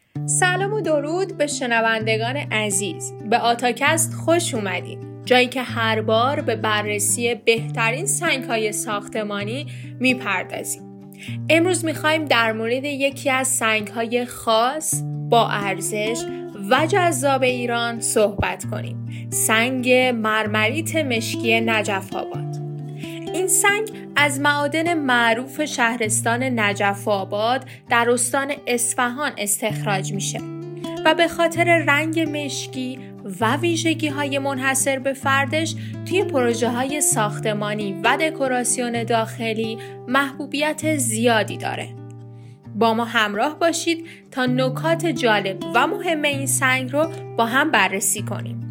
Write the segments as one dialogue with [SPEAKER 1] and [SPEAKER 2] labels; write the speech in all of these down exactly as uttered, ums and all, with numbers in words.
[SPEAKER 1] سلام و درود به شنوندگان عزیز. به آتاکست خوش اومدید. جایی که هر بار به بررسی بهترین سنگ‌های ساختمانی میپردازیم. امروز میخوایم در مورد یکی از سنگ‌های خاص، با ارزش و جذاب ایران صحبت کنیم. سنگ مرمریت مشکی نجف آباد. این سنگ از معادن معروف شهرستان نجف آباد در استان اصفهان استخراج میشه و به خاطر رنگ مشکی و ویژگی‌های منحصر به فردش توی پروژه‌های ساختمانی و دکوراسیون داخلی محبوبیت زیادی داره. با ما همراه باشید تا نکات جالب و مهم این سنگ رو با هم بررسی کنیم.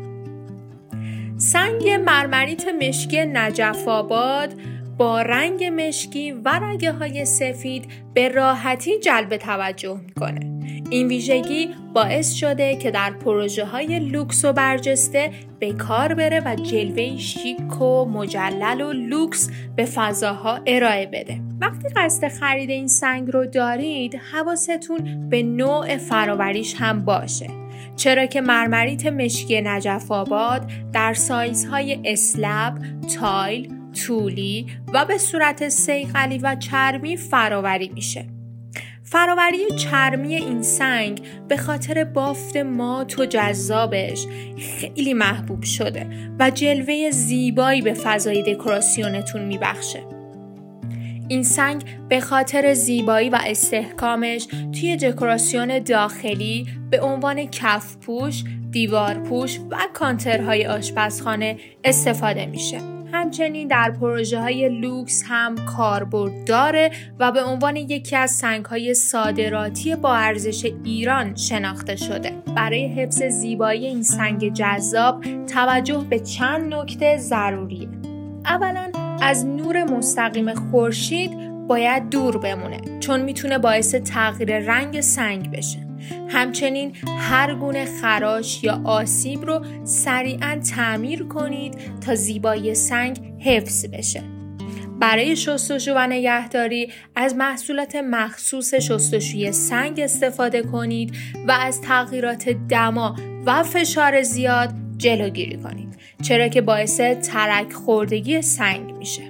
[SPEAKER 1] سنگ مرمریت مشکی نجف آباد با رنگ مشکی و رگه‌های سفید به راحتی جلب توجه میکنه. این ویژگی باعث شده که در پروژه‌های لوکس و برجسته به کار بره و جلوه شیک و مجلل و لوکس به فضاها ارائه بده. وقتی قصد خرید این سنگ رو دارید، حواستون به نوع فرآوریش هم باشه. چرا که مرمریت مشکی نجف آباد در سایزهای اسلب، تایل، طولی و به صورت صیقلی و چرمی فرآوری میشه. فرآوری چرمی این سنگ به خاطر بافت مات و جذابش خیلی محبوب شده و جلوه زیبایی به فضای دکوراسیونتون میبخشه. این سنگ به خاطر زیبایی و استحکامش توی دکوراسیون داخلی به عنوان کفپوش، دیوارپوش و کانترهای آشپزخانه استفاده میشه. همچنین در پروژه‌های لوکس هم کاربرد داره و به عنوان یکی از سنگ‌های صادراتی با ارزش ایران شناخته شده. برای حفظ زیبایی این سنگ جذاب توجه به چند نکته ضروریه. اولاً از نور مستقیم خورشید باید دور بمونه، چون میتونه باعث تغییر رنگ سنگ بشه. همچنین هر گونه خراش یا آسیب رو سریعاً تعمیر کنید تا زیبایی سنگ حفظ بشه. برای شستشو و نگهداری از محصولات مخصوص شستشوی سنگ استفاده کنید و از تغییرات دما و فشار زیاد جلوگیری کنید، چرا که باعث ترک خوردگی سنگ میشه.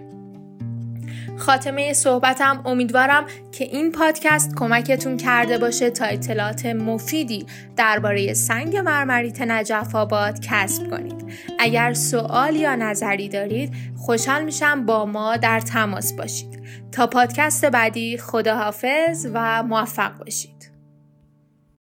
[SPEAKER 1] خاتمه صحبتم امیدوارم که این پادکست کمکتون کرده باشه تا اطلاعات مفیدی درباره سنگ مرمریت نجف آباد کسب کنید. اگر سوال یا نظری دارید خوشحال میشم با ما در تماس باشید. تا پادکست بعدی خداحافظ و موفق باشید.